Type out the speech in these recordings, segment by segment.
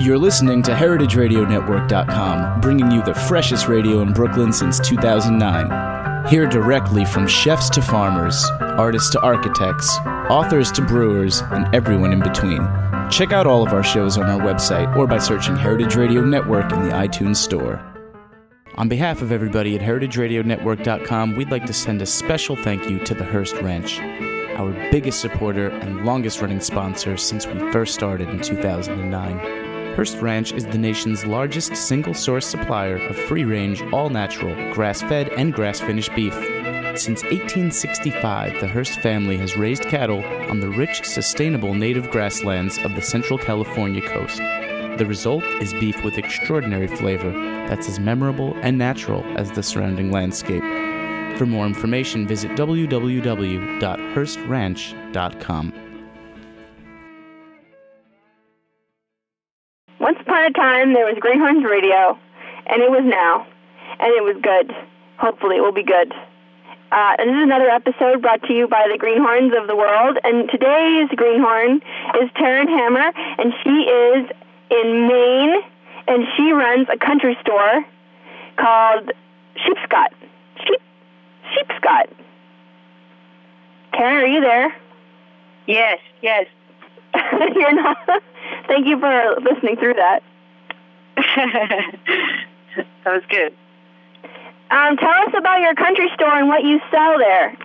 You're listening to HeritageRadioNetwork.com, bringing you the freshest radio in Brooklyn since 2009. Hear directly from chefs to farmers, artists to architects, authors to brewers, and everyone in between. Check out all of our shows on our website or by searching Heritage Radio Network in the iTunes Store. On behalf of everybody at HeritageRadioNetwork.com, we'd like to send a special thank you to the Hearst Ranch, our biggest supporter and longest-running sponsor since we first started in 2009. Hearst Ranch is the nation's largest single-source supplier of free-range, all-natural, grass-fed, and grass-finished beef. Since 1865, the Hearst family has raised cattle on the rich, sustainable native grasslands of the Central California coast. The result is beef with extraordinary flavor that's as memorable and natural as the surrounding landscape. For more information, visit www.hearstranch.com. Once upon a time, there was Greenhorns Radio, and it was now, and it was good. Hopefully, it will be good. This is another episode brought to you by the Greenhorns of the world, and today's Greenhorn is Taryn Hammer, and she is in Maine, and she runs a country store called Sheepscott. Sheepscott. Taryn, are you there? Yes. You're not. Thank you for listening through that. That was good. Tell us about your country store and what you sell there.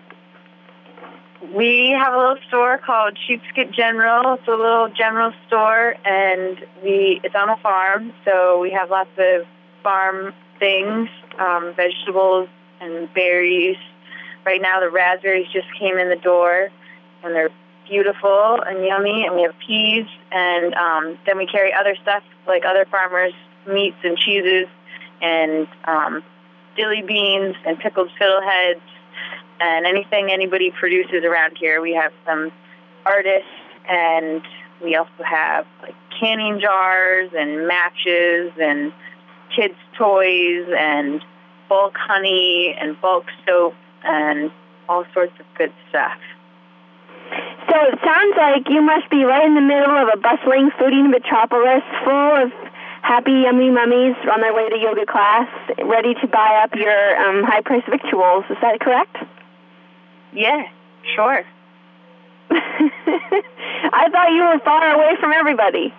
We have a little store called Sheepscott General. It's a little general store, and it's on a farm, so we have lots of farm things, vegetables and berries. Right now, the raspberries just came in the door, and they're beautiful and yummy, and we have peas, and then we carry other stuff like other farmers' meats and cheeses, and dilly beans and pickled fiddleheads, and anything anybody produces around here. We have some artists, and we also have like canning jars and matches and kids' toys and bulk honey and bulk soap and all sorts of good stuff. So it sounds like you must be right in the middle of a bustling foodie metropolis full of happy, yummy mummies on their way to yoga class, ready to buy up your high-priced victuals. Is that correct? Yeah, sure. I thought you were far away from everybody.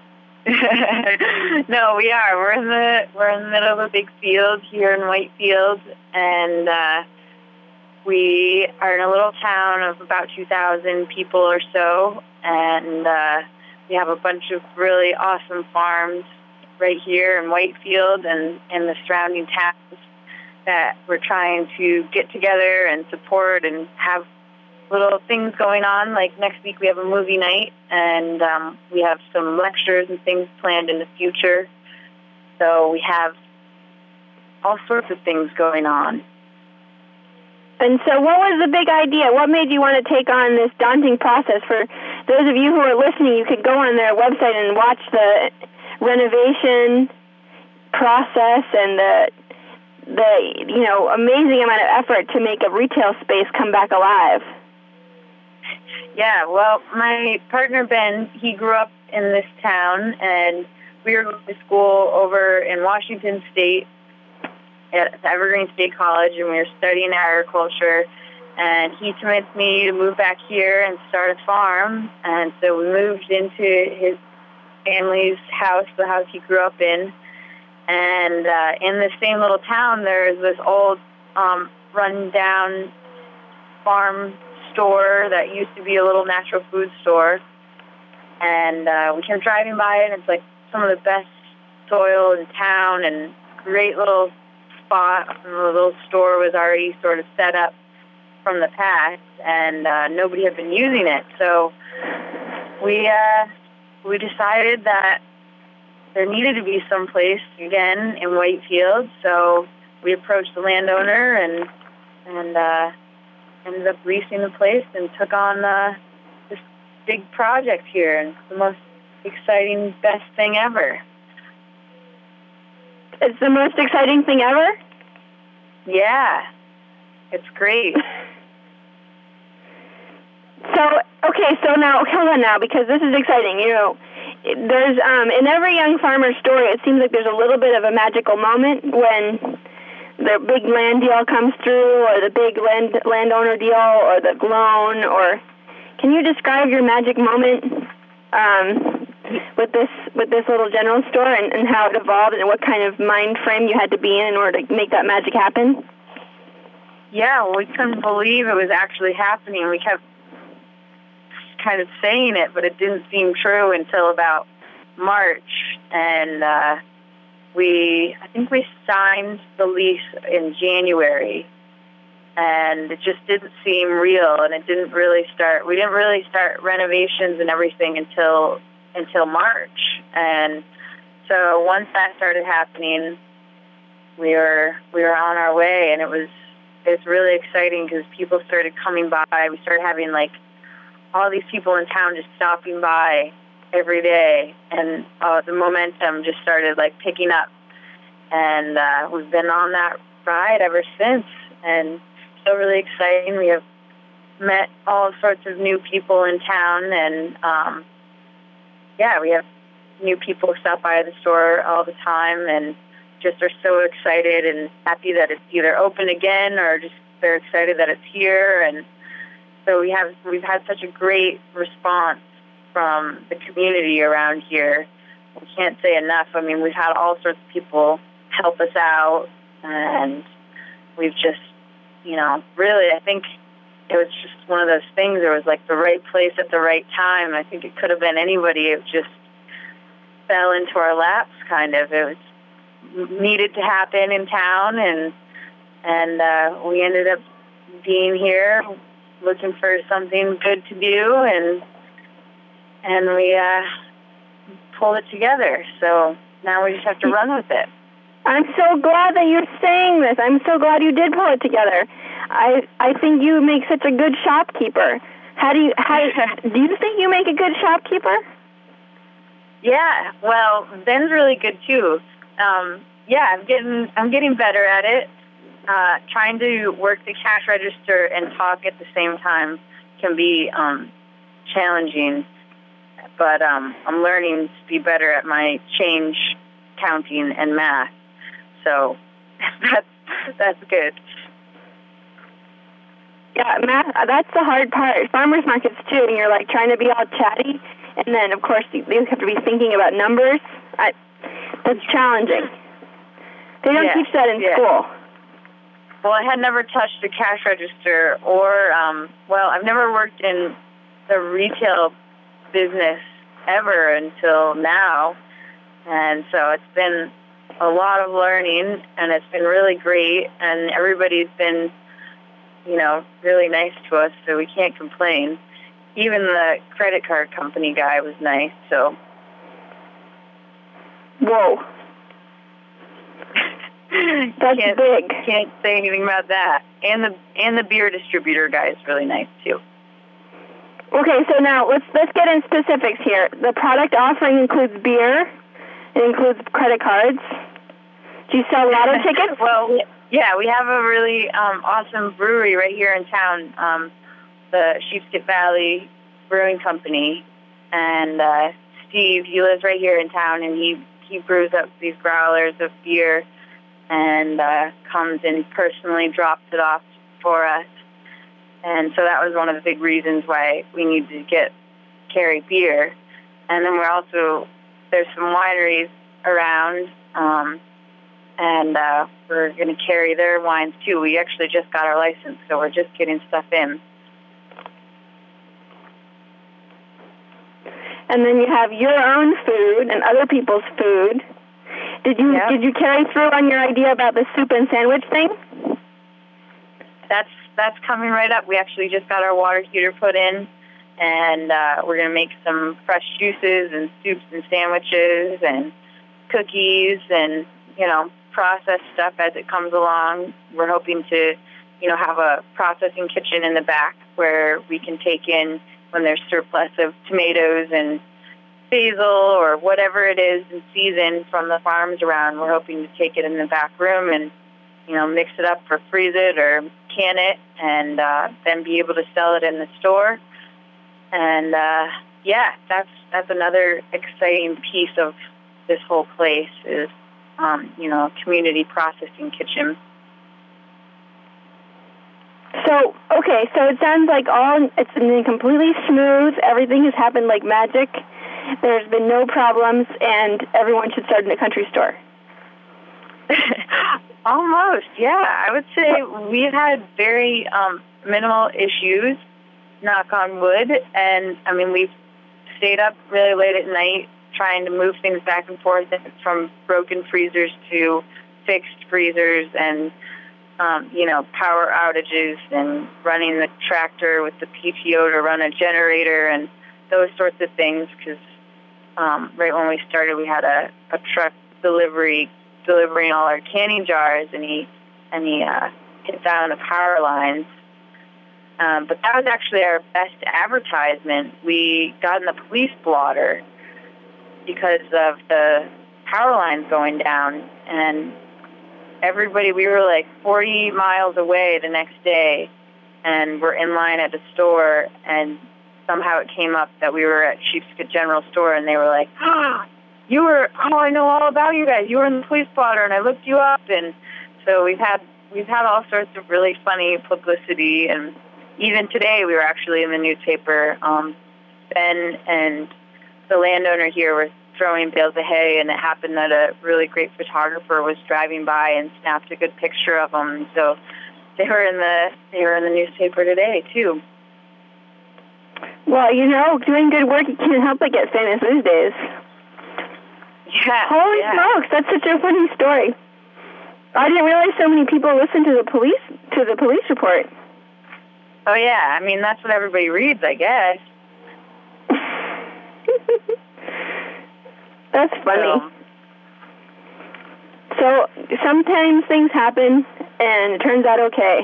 No, we are. We're in the middle of a big field here in Whitefield, and we are in a little town of about 2,000 people or so, and we have a bunch of really awesome farms right here in Whitefield and in the surrounding towns that we're trying to get together and support and have little things going on. Like next week we have a movie night, and we have some lectures and things planned in the future. So we have all sorts of things going on. And so what was the big idea? What made you want to take on this daunting process? For those of you who are listening, you could go on their website and watch the renovation process and the amazing amount of effort to make a retail space come back alive. Yeah, well, my partner Ben, he grew up in this town, and we were going to school over in Washington State at Evergreen State College, and we were studying agriculture, and he convinced me to move back here and start a farm, and so we moved into his family's house, the house he grew up in, and in the same little town, there's this old run-down farm store that used to be a little natural food store, and we came driving by it, and it's like some of the best soil in town, and great little spot, and the little store was already sort of set up from the past, and nobody had been using it, so we decided that there needed to be some place again in Whitefield, so we approached the landowner and ended up leasing the place and took on this big project here, and it's the most exciting, best thing ever. It's the most exciting thing ever? Yeah, it's great. So now, hold on now, because this is exciting. there's in every young farmer's story, it seems like there's a little bit of a magical moment when the big land deal comes through, or the big landowner deal, or the loan. Or can you describe your magic moment with this little general store and how it evolved and what kind of mind frame you had to be in order to make that magic happen? Yeah, well, we couldn't believe it was actually happening. We kept kind of saying it, but it didn't seem true until about March, and I think we signed the lease in January, and it just didn't seem real, and we didn't really start renovations and everything until March. And so once that started happening, we were on our way, and it's really exciting because people started coming by. We started having all these people in town just stopping by every day, and the momentum just started picking up, and we've been on that ride ever since, and so really exciting. We have met all sorts of new people in town, and we have new people stop by the store all the time, and just are so excited and happy that it's either open again or just they're excited that it's here. And so we've had such a great response from the community around here. We can't say enough. I mean, we've had all sorts of people help us out, and we've just, really, I think it was just one of those things. It was the right place at the right time. I think it could have been anybody. It just fell into our laps, kind of. It was needed to happen in town, and we ended up being here looking for something good to do, and we pulled it together. So now we just have to run with it. I'm so glad that you're saying this. I'm so glad you did pull it together. I think you make such a good shopkeeper. Do you think you make a good shopkeeper? Yeah, well, Ben's really good too. I'm getting better at it. Trying to work the cash register and talk at the same time can be challenging, but I'm learning to be better at my change counting and math. So that's good. Yeah, math, that's the hard part. Farmers markets too, and you're trying to be all chatty, and then of course you have to be thinking about numbers. That's challenging. They don't teach that in school. Well, I had never touched a cash register or, I've never worked in the retail business ever until now. And so it's been a lot of learning, and it's been really great, and everybody's been, really nice to us, so we can't complain. Even the credit card company guy was nice, so. Whoa. That's big. Can't say anything about that. And the beer distributor guy is really nice too. Okay, so now let's get in specifics here. The product offering includes beer. It includes credit cards. Do you sell lotto tickets? Well, yeah, we have a really awesome brewery right here in town, the Sheepshead Valley Brewing Company, and Steve, he lives right here in town, and he brews up these growlers of beer, and comes and personally drops it off for us. And so that was one of the big reasons why we needed to carry beer. And then there's some wineries around, and we're going to carry their wines too. We actually just got our license, so we're just getting stuff in. And then you have your own food and other people's food. Did you carry through on your idea about the soup and sandwich thing? That's coming right up. We actually just got our water heater put in, and we're going to make some fresh juices and soups and sandwiches and cookies and, processed stuff as it comes along. We're hoping to, have a processing kitchen in the back where we can take in when there's surplus of tomatoes and basil or whatever it is in season from the farms around. We're hoping to take it in the back room and, mix it up or freeze it or can it, and then be able to sell it in the store. And yeah, that's another exciting piece of this whole place is, community processing kitchen. So, okay, so it sounds like it's been completely smooth. Everything has happened like magic. There's been no problems, and everyone should start in a country store. Almost, yeah. I would say we've had very minimal issues, knock on wood, and, we've stayed up really late at night trying to move things back and forth from broken freezers to fixed freezers and, power outages and running the tractor with the PTO to run a generator and those sorts of things because right when we started we had a truck delivering all our canning jars and he hit down the power lines. But that was actually our best advertisement. We got in the police blotter because of the power lines going down. And we were like 40 miles away the next day, and we're in line at the store, and somehow it came up that we were at Sheepscot General Store, and they were like, I know all about you guys. You were in the police blotter, and I looked you up. And so we've had all sorts of really funny publicity, and even today we were actually in the newspaper. Ben and the landowner here were throwing bales of hay, and it happened that a really great photographer was driving by and snapped a good picture of them. So they were in the newspaper today too. Well, doing good work, you can't help but get famous these days. Yeah. Holy smokes, that's such a funny story. I didn't realize so many people listen to the police report. Oh yeah, that's what everybody reads, I guess. That's funny. So sometimes things happen, and it turns out okay.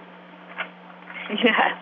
Yes.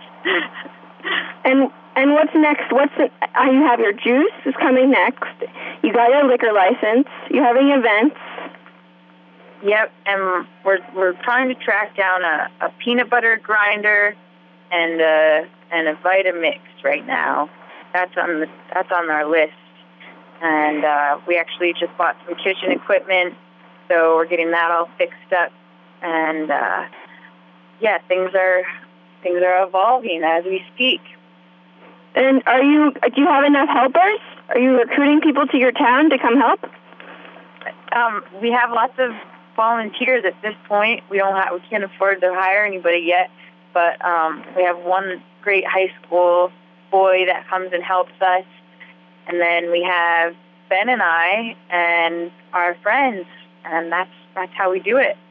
And what's next? You have your juice is coming next. You got your liquor license. You're having events. Yep, and we're trying to track down a peanut butter grinder and a Vitamix right now. That's on our list. And we actually just bought some kitchen equipment, so we're getting that all fixed up. And things are evolving as we speak. And do you have enough helpers? Are you recruiting people to your town to come help? We have lots of volunteers at this point. We can't afford to hire anybody yet, but we have one great high school boy that comes and helps us. And then we have Ben and I and our friends, and that's how we do it.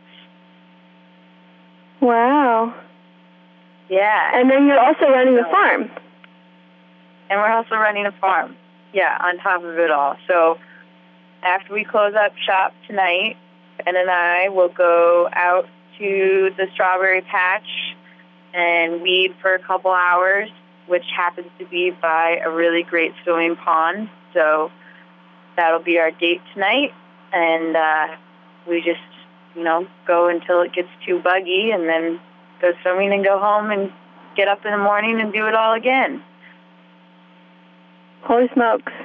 Wow. Yeah. And then you're also running a farm. And we're also running a farm, on top of it all. So after we close up shop tonight, Ben and I will go out to the strawberry patch and weed for a couple hours, which happens to be by a really great swimming pond. So that'll be our date tonight. And we just, go until it gets too buggy and then go swimming and go home and get up in the morning and do it all again. Holy smokes.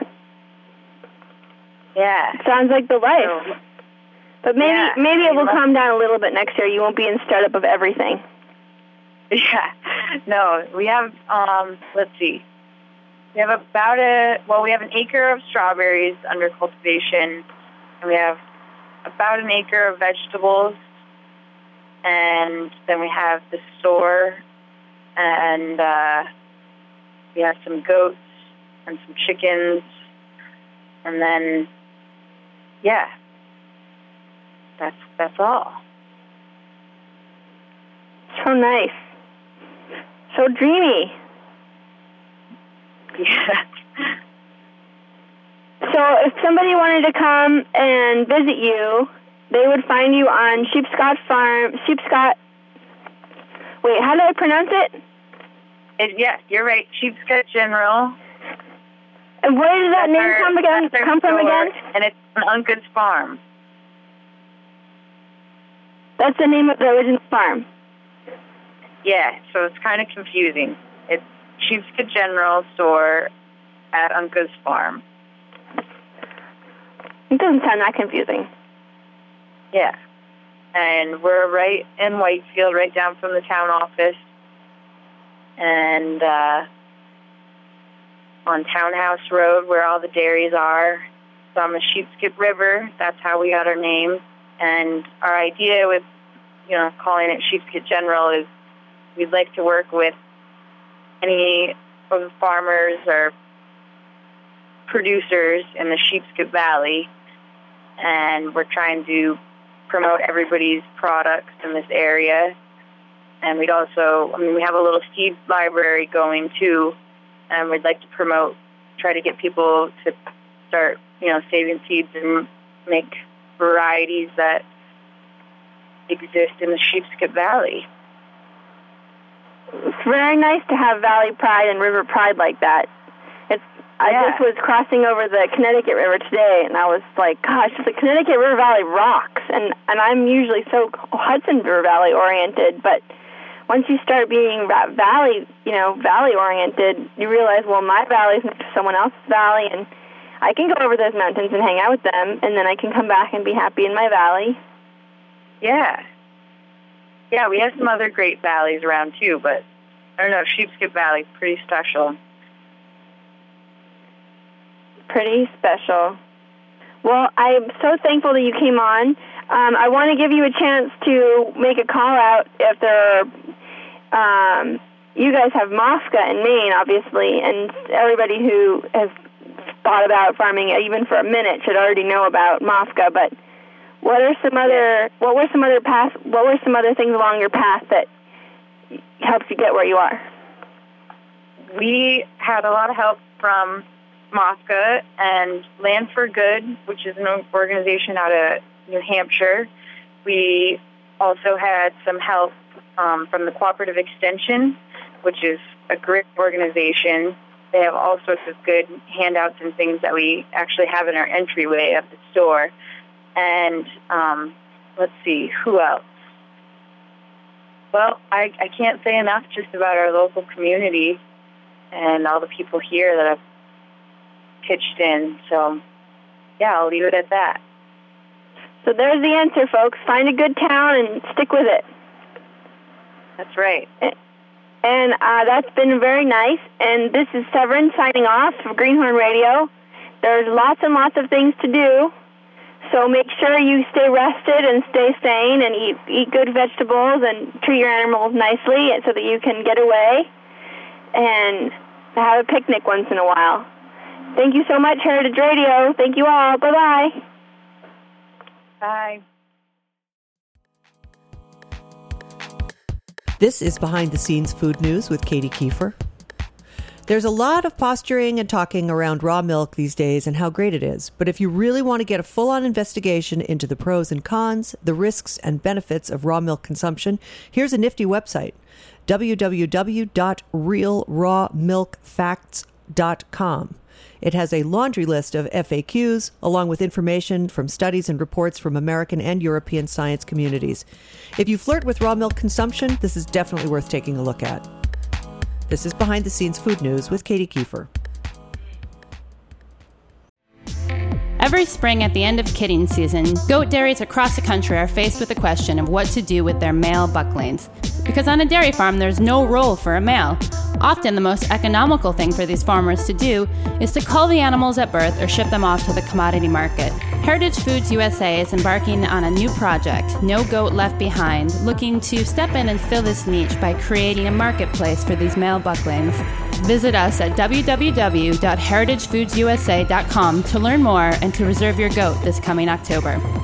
Yeah. Sounds like the life. So, but maybe it will calm down a little bit next year. You won't be in startup of everything. Yeah. No, we have, let's see. We have we have an acre of strawberries under cultivation, and we have about an acre of vegetables, and then we have the store, and we have some goats and some chickens, and then, that's all. So nice. So dreamy. Yeah. So if somebody wanted to come and visit you, they would find you on Sheepscot Farm. Wait, how do I pronounce it? Yes, you're right. Sheepscot General. And where does that name come from again? And it's on Uncas Farm. That's the name of the original farm. Yeah, so it's kind of confusing. It's Sheepscot General Store, at Unca's Farm. It doesn't sound that confusing. Yeah. And we're right in Whitefield, right down from the town office. And on Townhouse Road, where all the dairies are. It's on the Sheepskip River. That's how we got our name. And our idea with, calling it Sheepskip General is we'd like to work with any of the farmers or producers in the Sheepskip Valley. And we're trying to promote everybody's products in this area. And we'd also, we have a little seed library going too, and we'd like to try to get people to start, saving seeds and make varieties that exist in the Sheepskip Valley. It's very nice to have Valley Pride and River Pride like that. I just was crossing over the Connecticut River today, and I was like, gosh, the Connecticut River Valley rocks. And I'm usually so Hudson River Valley oriented, but once you start being valley oriented, you realize, well, my valley is next to someone else's valley, and I can go over those mountains and hang out with them, and then I can come back and be happy in my valley. Yeah. Yeah, we have some other great valleys around too, but I don't know, Sheepskip Valley is pretty special. Pretty special. Well, I'm so thankful that you came on. I want to give you a chance to make a call out if there are, you guys have MOFGA in Maine, obviously, and everybody who has thought about farming even for a minute should already know about MOFGA, but what were some other things along your path that helped you get where you are? We had a lot of help from MOFGA and Land for Good, which is an organization out of New Hampshire. We also had some help from the Cooperative Extension, which is a great organization. They have all sorts of good handouts and things that we actually have in our entryway of the store. And let's see, who else? Well, I can't say enough just about our local community and all the people here that have pitched in. So, yeah, I'll leave it at that. So there's the answer, folks. Find a good town and stick with it. That's right. And that's been very nice. And this is Severin signing off for Greenhorn Radio. There's lots and lots of things to do. So make sure you stay rested and stay sane and eat good vegetables and treat your animals nicely so that you can get away and have a picnic once in a while. Thank you so much, Heritage Radio. Thank you all. Bye-bye. Bye. This is Behind the Scenes Food News with Katie Kiefer. There's a lot of posturing and talking around raw milk these days and how great it is. But if you really want to get a full-on investigation into the pros and cons, the risks and benefits of raw milk consumption, here's a nifty website, www.realrawmilkfacts.com. It has a laundry list of FAQs, along with information from studies and reports from American and European science communities. If you flirt with raw milk consumption, this is definitely worth taking a look at. This is Behind the Scenes Food News with Katie Kiefer. Every spring at the end of kidding season, goat dairies across the country are faced with the question of what to do with their male bucklings. Because on a dairy farm, there's no role for a male. Often the most economical thing for these farmers to do is to cull the animals at birth or ship them off to the commodity market. Heritage Foods USA is embarking on a new project, No Goat Left Behind, looking to step in and fill this niche by creating a marketplace for these male bucklings. Visit us at www.heritagefoodsusa.com to learn more and to reserve your goat this coming October.